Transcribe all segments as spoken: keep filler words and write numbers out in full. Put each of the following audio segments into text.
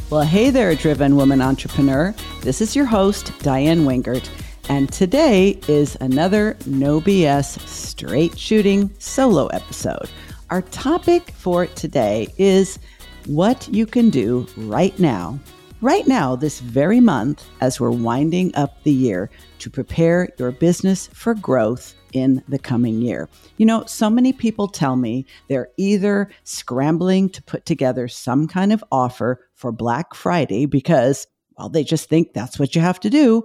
Well, hey there, driven woman entrepreneur. This is your host, Diane Wingert, and today is another no B S straight shooting solo episode. Our topic for today is what you can do right now, right now, this very month, as we're winding up the year to prepare your business for growth in the coming year. You know, so many people tell me they're either scrambling to put together some kind of offer for Black Friday because, well, they just think that's what you have to do,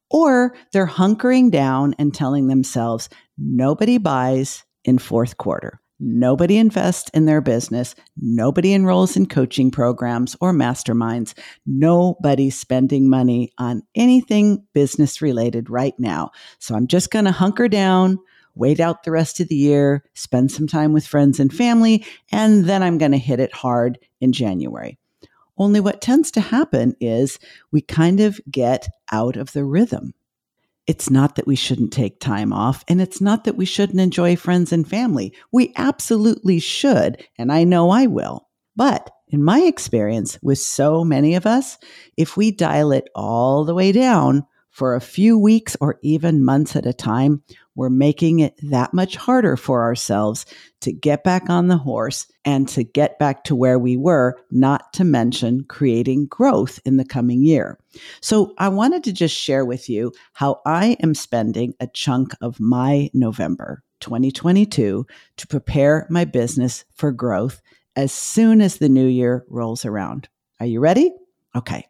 or they're hunkering down and telling themselves nobody buys in fourth quarter. Nobody invests in their business. Nobody enrolls in coaching programs or masterminds. Nobody's spending money on anything business related right now. So I'm just going to hunker down, wait out the rest of the year, spend some time with friends and family, and then I'm going to hit it hard in January. Only what tends to happen is we kind of get out of the rhythm. It's not that we shouldn't take time off, and it's not that we shouldn't enjoy friends and family. We absolutely should, and I know I will. But in my experience with so many of us, if we dial it all the way down for a few weeks or even months at a time, we're making it that much harder for ourselves to get back on the horse and to get back to where we were, not to mention creating growth in the coming year. So I wanted to just share with you how I am spending a chunk of my November twenty twenty-two to prepare my business for growth as soon as the new year rolls around. Are you ready? Okay.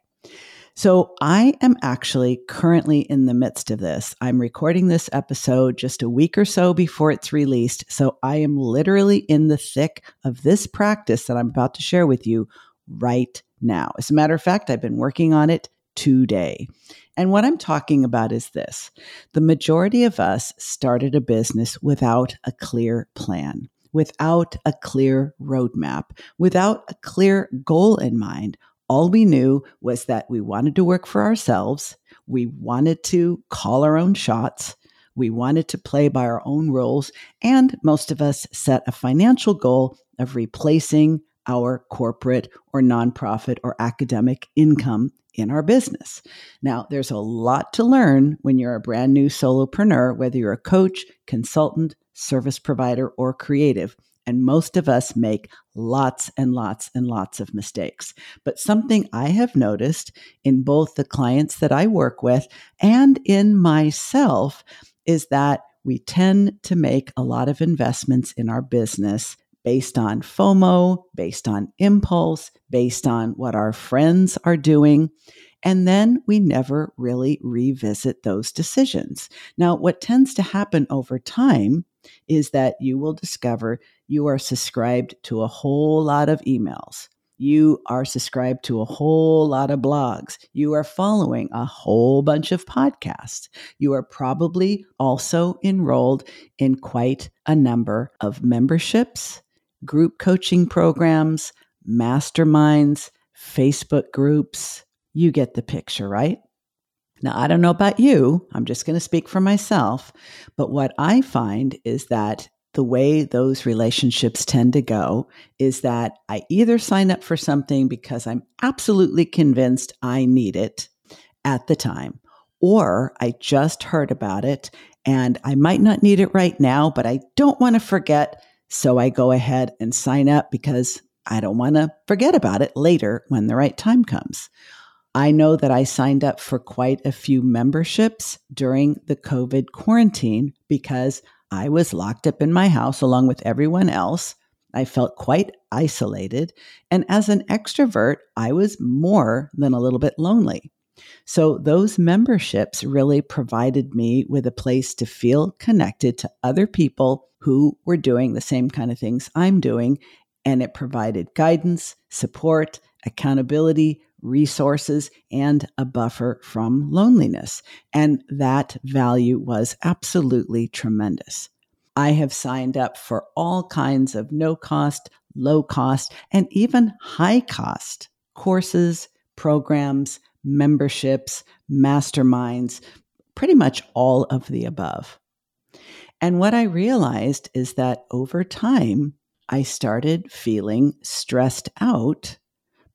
So I am actually currently in the midst of this. I'm recording this episode just a week or so before it's released. So I am literally in the thick of this practice that I'm about to share with you right now. As a matter of fact, I've been working on it today. And what I'm talking about is this. The majority of us started a business without a clear plan, without a clear roadmap, without a clear goal in mind. All we knew was that we wanted to work for ourselves. We wanted to call our own shots. We wanted to play by our own rules. And most of us set a financial goal of replacing our corporate or nonprofit or academic income in our business. Now, there's a lot to learn when you're a brand new solopreneur, whether you're a coach, consultant, service provider, or creative. And most of us make lots and lots and lots of mistakes. But something I have noticed in both the clients that I work with and in myself is that we tend to make a lot of investments in our business based on FOMO, based on impulse, based on what our friends are doing. And then we never really revisit those decisions. Now, what tends to happen over time is that you will discover you are subscribed to a whole lot of emails. You are subscribed to a whole lot of blogs. You are following a whole bunch of podcasts. You are probably also enrolled in quite a number of memberships, group coaching programs, masterminds, Facebook groups. You get the picture, right? Now, I don't know about you. I'm just going to speak for myself. But what I find is that the way those relationships tend to go is that I either sign up for something because I'm absolutely convinced I need it at the time, or I just heard about it and I might not need it right now, but I don't want to forget. So I go ahead and sign up because I don't want to forget about it later when the right time comes. I know that I signed up for quite a few memberships during the COVID quarantine because I was locked up in my house along with everyone else. I felt quite isolated. And as an extrovert, I was more than a little bit lonely. So those memberships really provided me with a place to feel connected to other people who were doing the same kind of things I'm doing. And it provided guidance, support, accountability, resources, and a buffer from loneliness. And that value was absolutely tremendous. I have signed up for all kinds of no cost, low cost, and even high cost courses, programs, memberships, masterminds, pretty much all of the above. And what I realized is that over time, I started feeling stressed out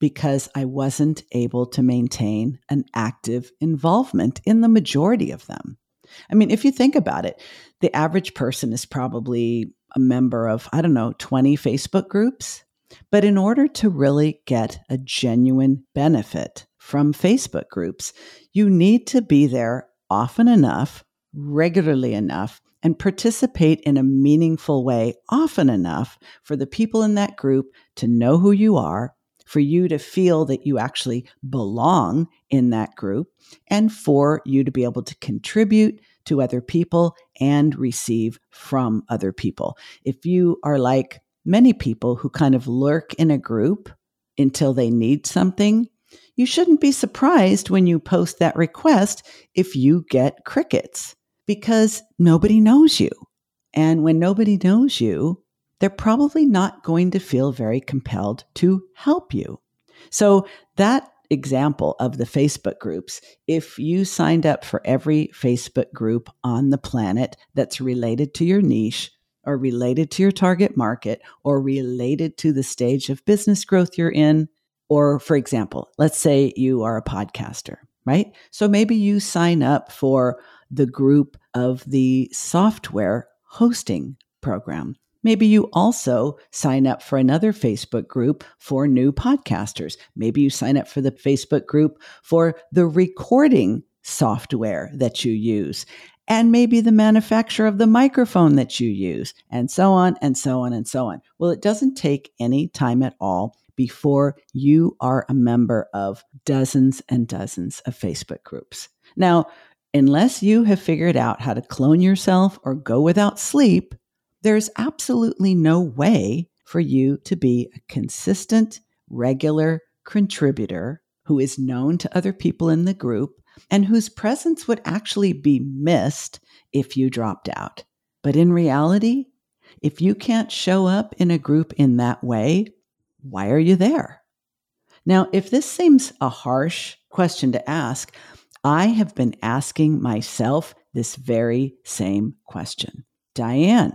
because I wasn't able to maintain an active involvement in the majority of them. I mean, if you think about it, the average person is probably a member of, I don't know, twenty Facebook groups. But in order to really get a genuine benefit from Facebook groups, you need to be there often enough, regularly enough, and participate in a meaningful way often enough for the people in that group to know who you are, for you to feel that you actually belong in that group, and for you to be able to contribute to other people and receive from other people. If you are like many people who kind of lurk in a group until they need something, you shouldn't be surprised when you post that request if you get crickets, because nobody knows you. And when nobody knows you, they're probably not going to feel very compelled to help you. So that example of the Facebook groups, if you signed up for every Facebook group on the planet that's related to your niche or related to your target market or related to the stage of business growth you're in, or for example, let's say you are a podcaster, right? So maybe you sign up for the group of the software hosting program. Maybe you also sign up for another Facebook group for new podcasters. Maybe you sign up for the Facebook group for the recording software that you use, and maybe the manufacturer of the microphone that you use, and so on and so on and so on. Well, it doesn't take any time at all before you are a member of dozens and dozens of Facebook groups. Now, unless you have figured out how to clone yourself or go without sleep, there's absolutely no way for you to be a consistent, regular contributor who is known to other people in the group and whose presence would actually be missed if you dropped out. But in reality, if you can't show up in a group in that way, why are you there? Now, if this seems a harsh question to ask, I have been asking myself this very same question. Diane,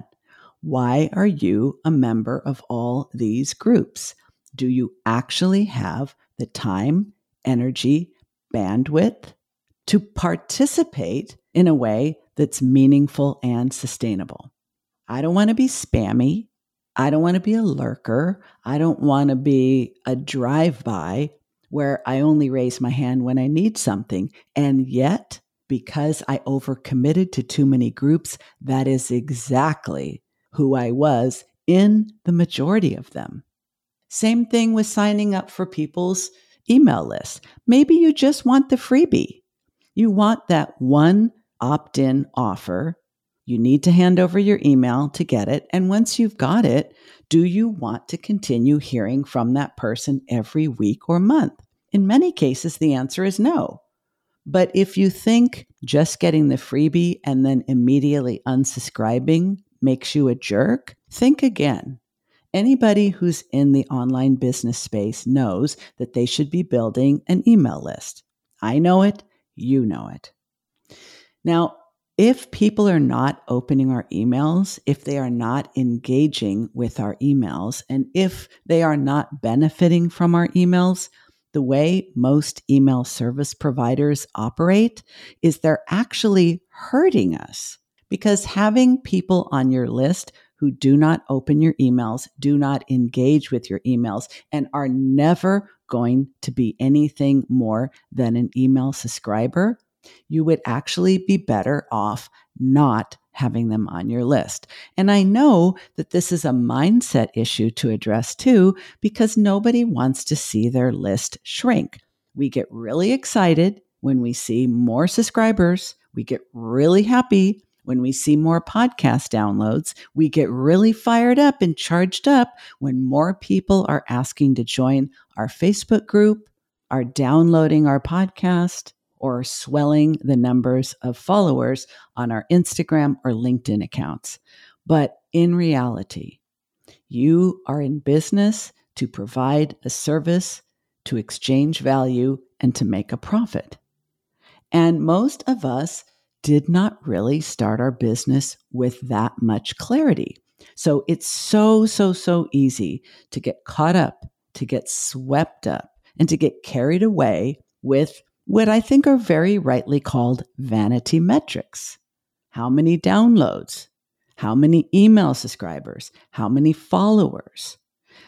why are you a member of all these groups? Do you actually have the time, energy, bandwidth to participate in a way that's meaningful and sustainable? I don't want to be spammy. I don't want to be a lurker. I don't want to be a drive-by where I only raise my hand when I need something. And yet, because I overcommitted to too many groups, that is exactly who I was in the majority of them. Same thing with signing up for people's email lists. Maybe you just want the freebie. You want that one opt-in offer. You need to hand over your email to get it. And once you've got it, do you want to continue hearing from that person every week or month? In many cases, the answer is no. But if you think just getting the freebie and then immediately unsubscribing makes you a jerk, think again. Anybody who's in the online business space knows that they should be building an email list. I know it, you know it. Now, if people are not opening our emails, if they are not engaging with our emails, and if they are not benefiting from our emails, the way most email service providers operate is they're actually hurting us. Because having people on your list who do not open your emails, do not engage with your emails, and are never going to be anything more than an email subscriber, you would actually be better off not having them on your list. And I know that this is a mindset issue to address too, because nobody wants to see their list shrink. We get really excited when we see more subscribers. We get really happy when we see more podcast downloads. We get really fired up and charged up when more people are asking to join our Facebook group, are downloading our podcast, or swelling the numbers of followers on our Instagram or LinkedIn accounts. But in reality, you are in business to provide a service, to exchange value, and to make a profit. And most of us did not really start our business with that much clarity. So it's so, so, so easy to get caught up, to get swept up and to get carried away with what I think are very rightly called vanity metrics. How many downloads? How many email subscribers? How many followers?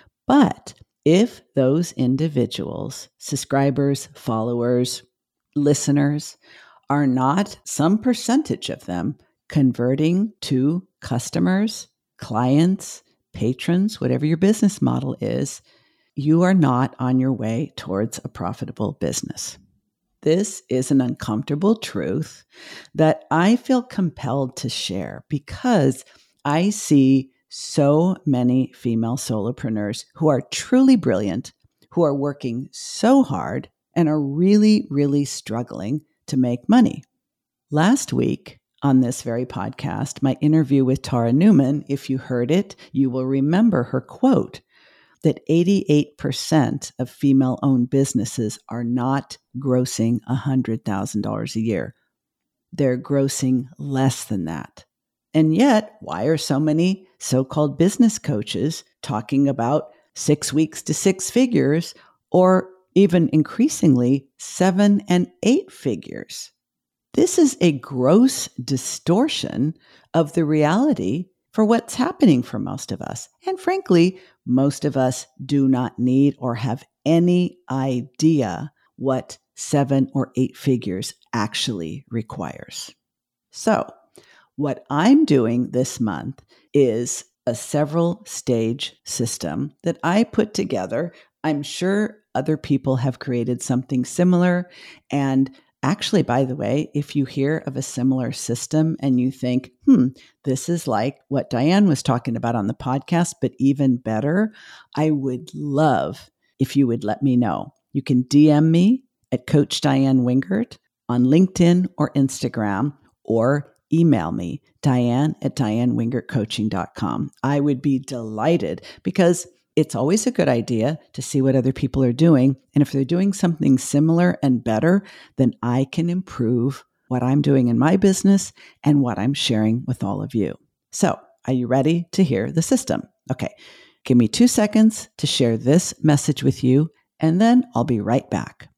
But if those individuals, subscribers, followers, listeners, are not some percentage of them converting to customers, clients, patrons, whatever your business model is, you are not on your way towards a profitable business. This is an uncomfortable truth that I feel compelled to share because I see so many female solopreneurs who are truly brilliant, who are working so hard and are really, really struggling to make money. Last week on this very podcast, my interview with Tara Newman, if you heard it, you will remember her quote that eighty-eight percent of female-owned businesses are not grossing one hundred thousand dollars a year. They're grossing less than that. And yet, why are so many so-called business coaches talking about six weeks to six figures, or even increasingly seven and eight figures? This is a gross distortion of the reality for what's happening for most of us. And frankly, most of us do not need or have any idea what seven or eight figures actually requires. So, what I'm doing this month is a several stage system that I put together. I'm sure other people have created something similar. And actually, by the way, if you hear of a similar system and you think, hmm, this is like what Diane was talking about on the podcast, but even better, I would love if you would let me know. You can D M me at Coach Diane Wingert on LinkedIn or Instagram, or email me, Diane at diane wingert coaching dot com. I would be delighted because it's always a good idea to see what other people are doing. And if they're doing something similar and better, then I can improve what I'm doing in my business and what I'm sharing with all of you. So, are you ready to hear the system? Okay, give me two seconds to share this message with you, and then I'll be right back.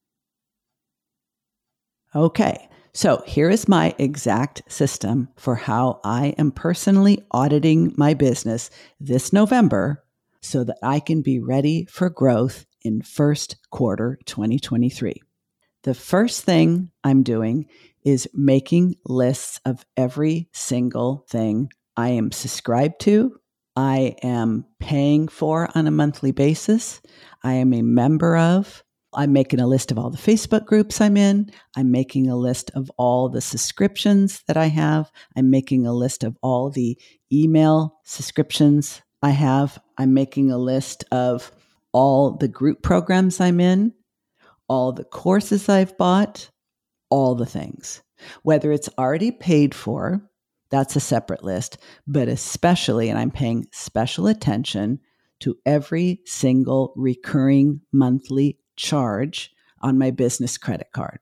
Okay, so here is my exact system for how I am personally auditing my business this November so that I can be ready for growth in first quarter twenty twenty-three. The first thing I'm doing is making lists of every single thing I am subscribed to, I am paying for on a monthly basis, I am a member of. I'm making a list of all the Facebook groups I'm in. I'm making a list of all the subscriptions that I have. I'm making a list of all the email subscriptions I have. I'm making a list of all the group programs I'm in, all the courses I've bought, all the things. Whether it's already paid for, that's a separate list, but especially, and I'm paying special attention to every single recurring monthly charge on my business credit card.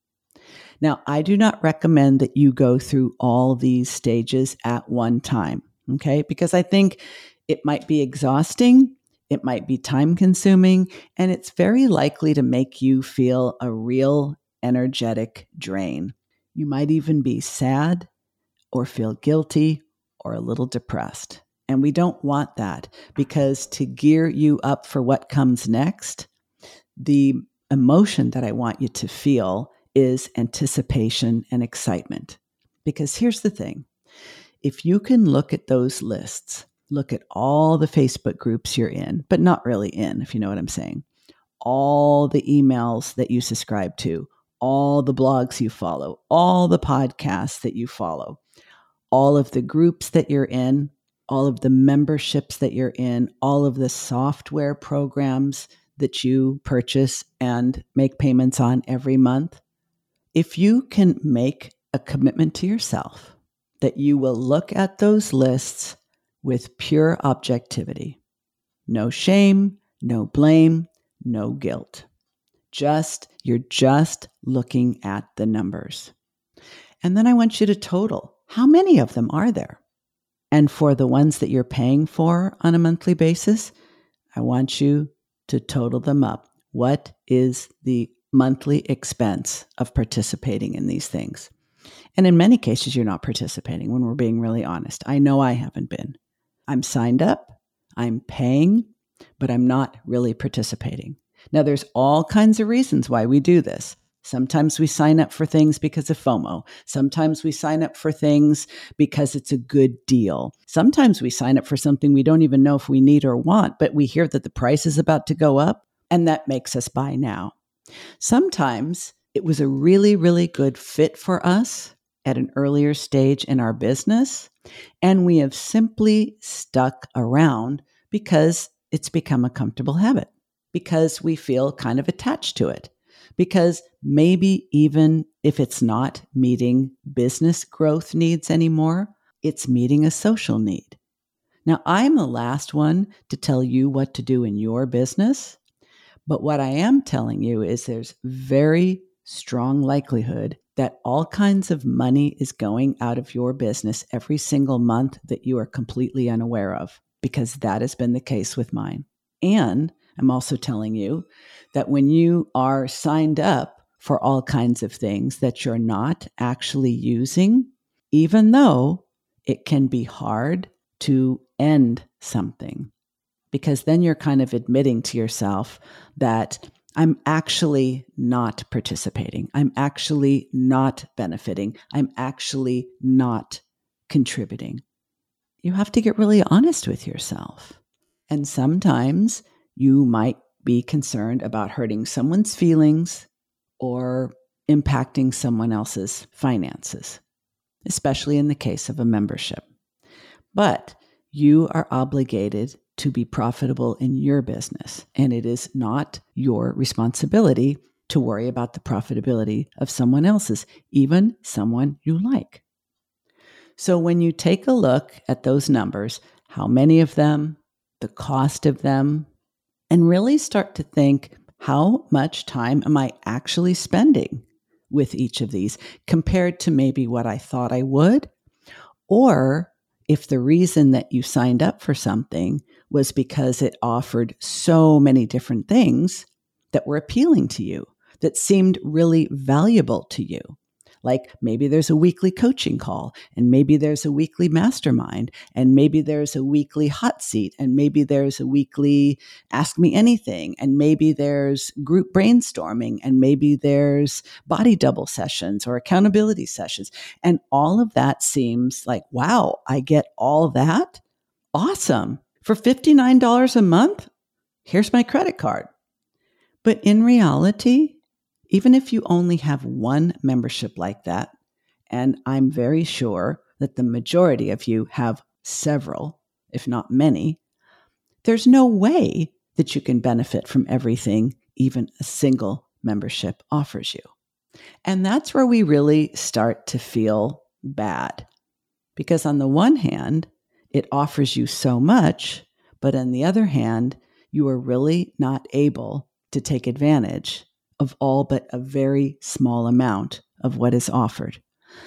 Now, I do not recommend that you go through all these stages at one time, okay? Because I think it might be exhausting, it might be time consuming, and it's very likely to make you feel a real energetic drain. You might even be sad or feel guilty or a little depressed. And we don't want that, because to gear you up for what comes next, the emotion that I want you to feel is anticipation and excitement. Because here's the thing. If you can look at those lists, look at all the Facebook groups you're in, but not really in, if you know what I'm saying, all the emails that you subscribe to, all the blogs you follow, all the podcasts that you follow, all of the groups that you're in, all of the memberships that you're in, all of the software programs that you purchase and make payments on every month. If you can make a commitment to yourself that you will look at those lists with pure objectivity, no shame, no blame, no guilt. Just, you're just looking at the numbers. And then I want you to total. How many of them are there? And for the ones that you're paying for on a monthly basis, I want you to total them up. what is the monthly expense of participating in these things? And in many cases, you're not participating when we're being really honest. I know I haven't been. I'm signed up, I'm paying, but I'm not really participating. Now, there's all kinds of reasons why we do this. Sometimes we sign up for things because of FOMO. Sometimes we sign up for things because it's a good deal. Sometimes we sign up for something we don't even know if we need or want, but we hear that the price is about to go up, and that makes us buy now. Sometimes it was a really, really good fit for us at an earlier stage in our business, and we have simply stuck around because it's become a comfortable habit, because we feel kind of attached to it, because maybe even if it's not meeting business growth needs anymore, it's meeting a social need. Now, I'm the last one to tell you what to do in your business, but what I am telling you is there's very strong likelihood that all kinds of money is going out of your business every single month that you are completely unaware of, because that has been the case with mine. And I'm also telling you that when you are signed up for all kinds of things that you're not actually using, even though it can be hard to end something, because then you're kind of admitting to yourself that I'm actually not participating. I'm actually not benefiting. I'm actually not contributing. You have to get really honest with yourself. And sometimes you might be concerned about hurting someone's feelings or impacting someone else's finances, especially in the case of a membership. But you are obligated to be profitable in your business, and it is not your responsibility to worry about the profitability of someone else's, even someone you like. So when you take a look at those numbers, how many of them, the cost of them, and really start to think, how much time am I actually spending with each of these compared to maybe what I thought I would? Or if the reason that you signed up for something was because it offered so many different things that were appealing to you, that seemed really valuable to you. Like maybe there's a weekly coaching call, and maybe there's a weekly mastermind, and maybe there's a weekly hot seat, and maybe there's a weekly ask me anything, and maybe there's group brainstorming, and maybe there's body double sessions or accountability sessions. And all of that seems like, wow, I get all that? Awesome. For fifty-nine dollars a month? Here's my credit card. But in reality, even if you only have one membership like that, and I'm very sure that the majority of you have several, if not many, there's no way that you can benefit from everything even a single membership offers you. And that's where we really start to feel bad. Because on the one hand, it offers you so much, but on the other hand, you are really not able to take advantage of all but a very small amount of what is offered.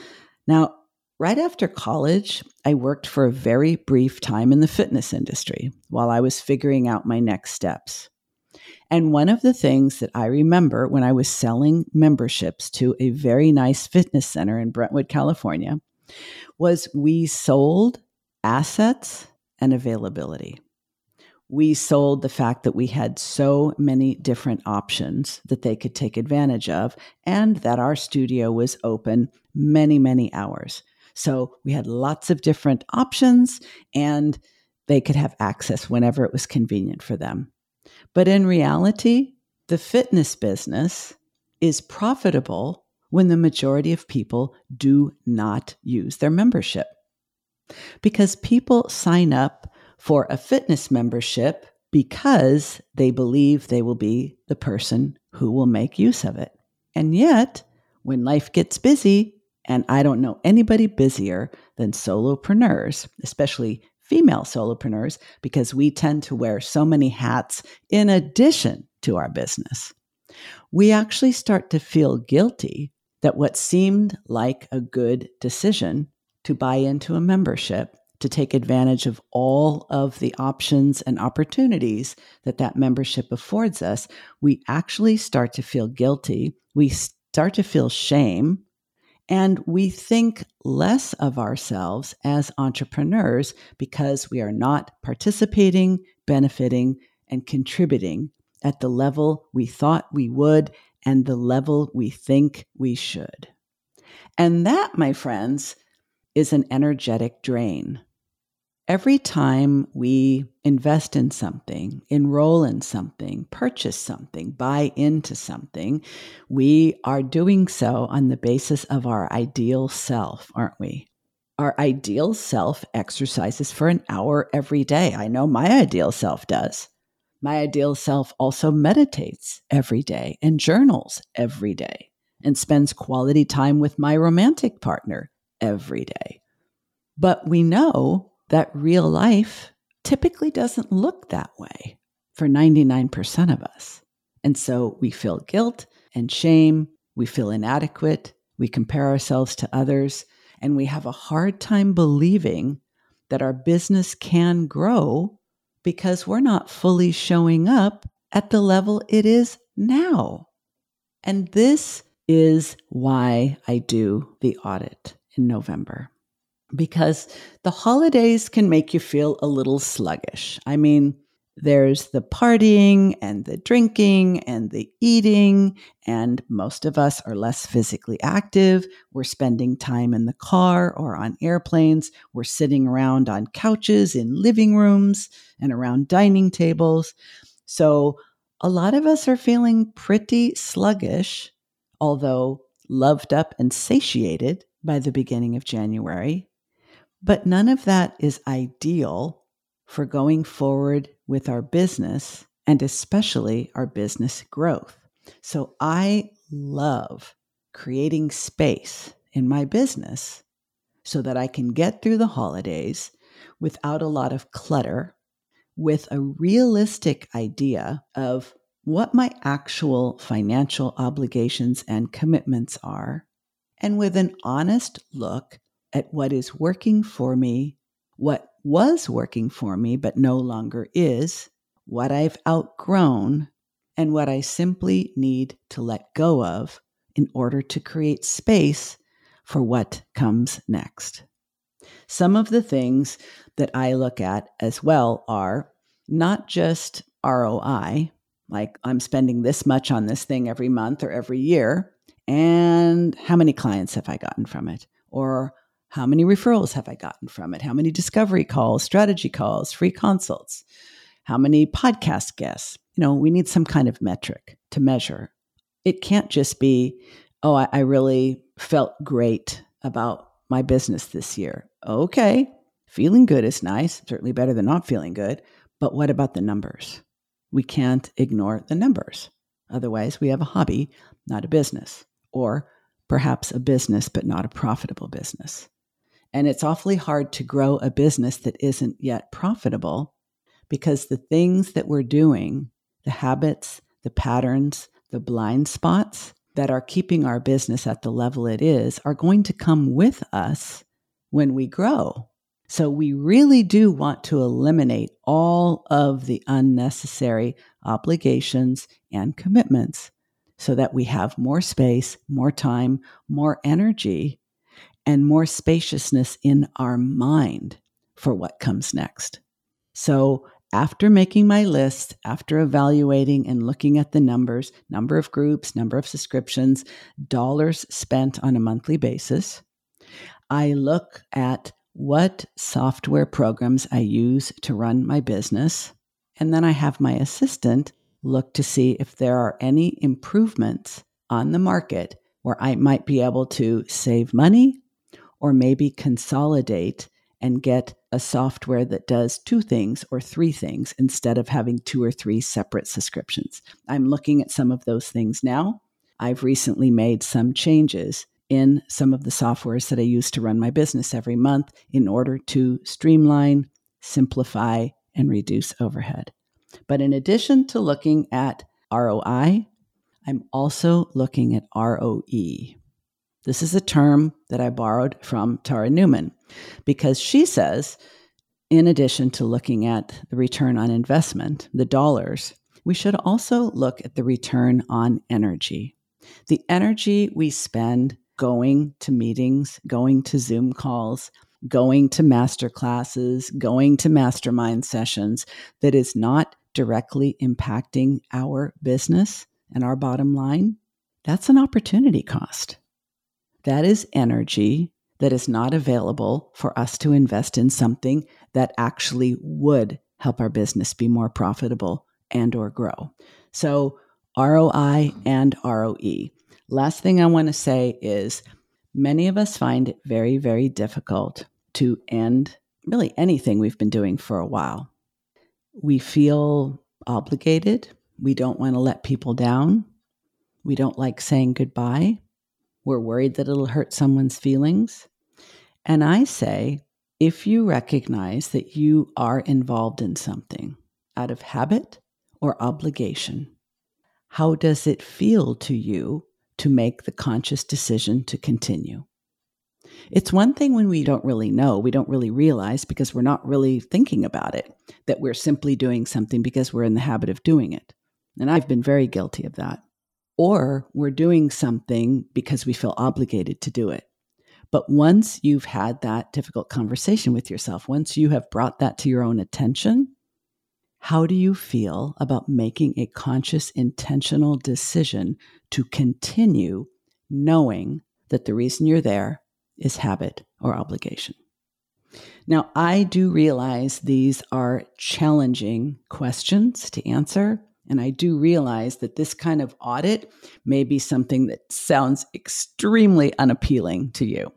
Now, right after college, I worked for a very brief time in the fitness industry while I was figuring out my next steps. And one of the things that I remember when I was selling memberships to a very nice fitness center in Brentwood, California, was we sold assets and availability. We sold the fact that we had so many different options that they could take advantage of, and that our studio was open many, many hours. So we had lots of different options, and they could have access whenever it was convenient for them. But in reality, the fitness business is profitable when the majority of people do not use their membership. Because people sign up for a fitness membership because they believe they will be the person who will make use of it. And yet, when life gets busy, and I don't know anybody busier than solopreneurs, especially female solopreneurs, because we tend to wear so many hats in addition to our business, we actually start to feel guilty that what seemed like a good decision to buy into a membership to take advantage of all of the options and opportunities that that membership affords us, we actually start to feel guilty. We start to feel shame, and we think less of ourselves as entrepreneurs because we are not participating, benefiting, and contributing at the level we thought we would and the level we think we should. And that, my friends, is an energetic drain. Every time we invest in something, enroll in something, purchase something, buy into something, we are doing so on the basis of our ideal self, aren't we? Our ideal self exercises for an hour every day. I know my ideal self does. My ideal self also meditates every day and journals every day and spends quality time with my romantic partner every day. But we know that real life typically doesn't look that way for ninety-nine percent of us. And so we feel guilt and shame, we feel inadequate, we compare ourselves to others, and we have a hard time believing that our business can grow because we're not fully showing up at the level it is now. And this is why I do the audit in November. Because the holidays can make you feel a little sluggish. I mean, there's the partying and the drinking and the eating, and most of us are less physically active. We're spending time in the car or on airplanes. We're sitting around on couches in living rooms and around dining tables. So a lot of us are feeling pretty sluggish, although loved up and satiated by the beginning of January. But none of that is ideal for going forward with our business and especially our business growth. So I love creating space in my business so that I can get through the holidays without a lot of clutter, with a realistic idea of what my actual financial obligations and commitments are, and with an honest look at what is working for me, what was working for me but no longer is, what I've outgrown, and what I simply need to let go of in order to create space for what comes next. Some of the things that I look at as well are not just R O I, like I'm spending this much on this thing every month or every year, and how many clients have I gotten from it? Or how many referrals have I gotten from it? How many discovery calls, strategy calls, free consults? How many podcast guests? You know, we need some kind of metric to measure. It can't just be, oh, I, I really felt great about my business this year. Okay, feeling good is nice, certainly better than not feeling good. But what about the numbers? We can't ignore the numbers. Otherwise, we have a hobby, not a business, or perhaps a business, but not a profitable business. And it's awfully hard to grow a business that isn't yet profitable because the things that we're doing, the habits, the patterns, the blind spots that are keeping our business at the level it is are going to come with us when we grow. So we really do want to eliminate all of the unnecessary obligations and commitments so that we have more space, more time, more energy, and more spaciousness in our mind for what comes next. So after making my list, after evaluating and looking at the numbers, number of groups, number of subscriptions, dollars spent on a monthly basis, I look at what software programs I use to run my business, and then I have my assistant look to see if there are any improvements on the market where I might be able to save money or maybe consolidate and get a software that does two things or three things instead of having two or three separate subscriptions. I'm looking at some of those things now. I've recently made some changes in some of the softwares that I use to run my business every month in order to streamline, simplify, and reduce overhead. But in addition to looking at R O I, I'm also looking at R O E. This is a term that I borrowed from Tara Newman because she says, in addition to looking at the return on investment, the dollars, we should also look at the return on energy. The energy we spend going to meetings, going to Zoom calls, going to master classes, going to mastermind sessions that is not directly impacting our business and our bottom line, that's an opportunity cost. That is energy that is not available for us to invest in something that actually would help our business be more profitable and or grow. So R O I and R O E. Last thing I want to say is many of us find it very, very difficult to end really anything we've been doing for a while. We feel obligated. We don't want to let people down. We don't like saying goodbye. We're worried that it'll hurt someone's feelings. And I say, if you recognize that you are involved in something out of habit or obligation, how does it feel to you to make the conscious decision to continue? It's one thing when we don't really know, we don't really realize because we're not really thinking about it, that we're simply doing something because we're in the habit of doing it. And I've been very guilty of that. Or we're doing something because we feel obligated to do it. But once you've had that difficult conversation with yourself, once you have brought that to your own attention, how do you feel about making a conscious, intentional decision to continue knowing that the reason you're there is habit or obligation? Now, I do realize these are challenging questions to answer. And I do realize that this kind of audit may be something that sounds extremely unappealing to you.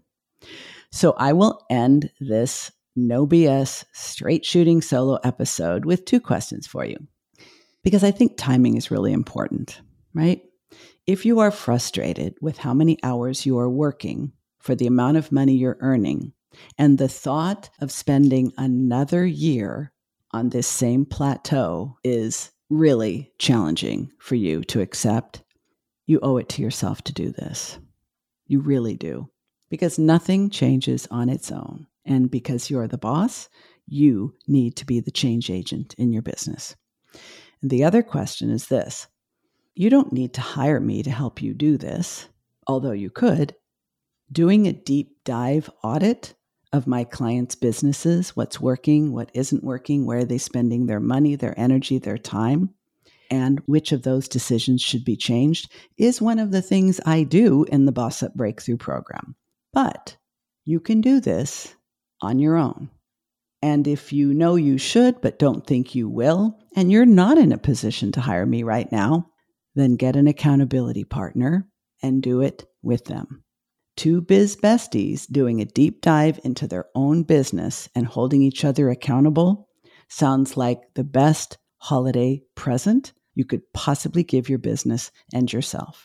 So I will end this no B S straight shooting solo episode with two questions for you, because I think timing is really important, right? If you are frustrated with how many hours you are working for the amount of money you're earning, and the thought of spending another year on this same plateau is really challenging for you to accept, you owe it to yourself to do this. You really do. Because nothing changes on its own. And because you're the boss, you need to be the change agent in your business. And the other question is this. You don't need to hire me to help you do this, although you could. Doing a deep dive audit of my clients' businesses, what's working, what isn't working, where are they spending their money, their energy, their time, and which of those decisions should be changed is one of the things I do in the Boss Up Breakthrough program. But you can do this on your own. And if you know you should but don't think you will, and you're not in a position to hire me right now, then get an accountability partner and do it with them. Two biz besties doing a deep dive into their own business and holding each other accountable sounds like the best holiday present you could possibly give your business and yourself.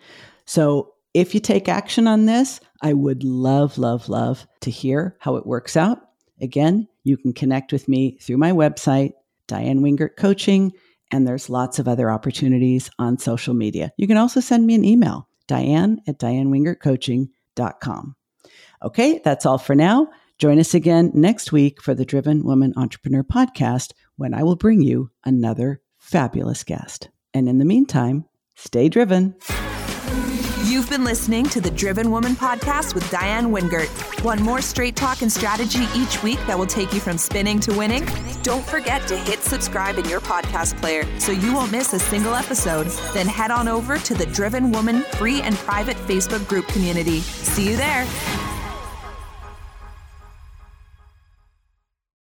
So if you take action on this, I would love, love, love to hear how it works out. Again, you can connect with me through my website, Diane Wingert Coaching, and there's lots of other opportunities on social media. You can also send me an email, Diane at diane wingert coaching dot com. Okay, that's all for now. Join us again next week for the Driven Woman Entrepreneur Podcast, when I will bring you another fabulous guest. And in the meantime, stay driven. You've been listening to the Driven Woman Podcast with Diane Wingert. Want more straight talk and strategy each week that will take you from spinning to winning? Don't forget to hit subscribe in your podcast player so you won't miss a single episode. Then head on over to the Driven Woman free and private Facebook group community. See you there.